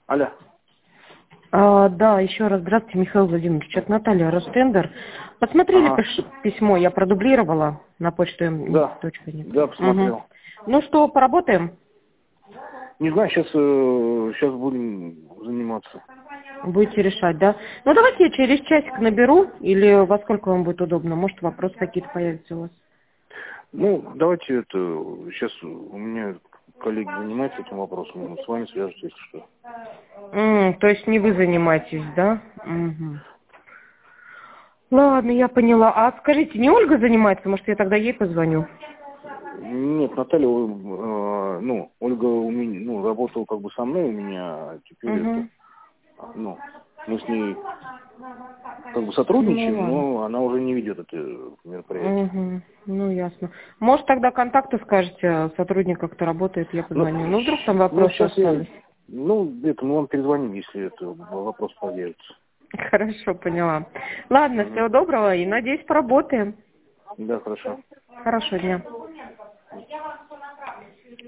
Алло. Да, еще раз здравствуйте, Михаил Владимирович. Это Наталья Ростендер. Посмотрели Ага. письмо, я продублировала на почту Да. .нет. Да, посмотрел. Угу. Ну что, поработаем? Не знаю, сейчас будем заниматься. Будете решать, да? Ну давайте я через часик наберу, или во сколько вам будет удобно? Может, вопросы какие-то появятся у вас? Ну, давайте это... Сейчас у меня коллеги занимаются этим вопросом. С вами свяжутся, если что. То есть не вы занимаетесь, да? Угу. Ладно, я поняла. А скажите, не Ольга занимается? Может, я тогда ей позвоню? Нет, Наталья, Ольга у меня, работала как бы со мной у меня, а теперь это, Угу. мы с ней как бы Ну сотрудничаем, ладно. но она уже не ведет это мероприятие. Угу. Ну, ясно. Может, тогда контакты скажете сотрудника, кто работает, я позвоню. Ну, вдруг там вопросы Сейчас я, остались. мы вам перезвоним, если это вопрос появится. Хорошо, поняла. Ладно, Мгм. всего доброго и, надеюсь, поработаем. Да, хорошо. Хорошего дня.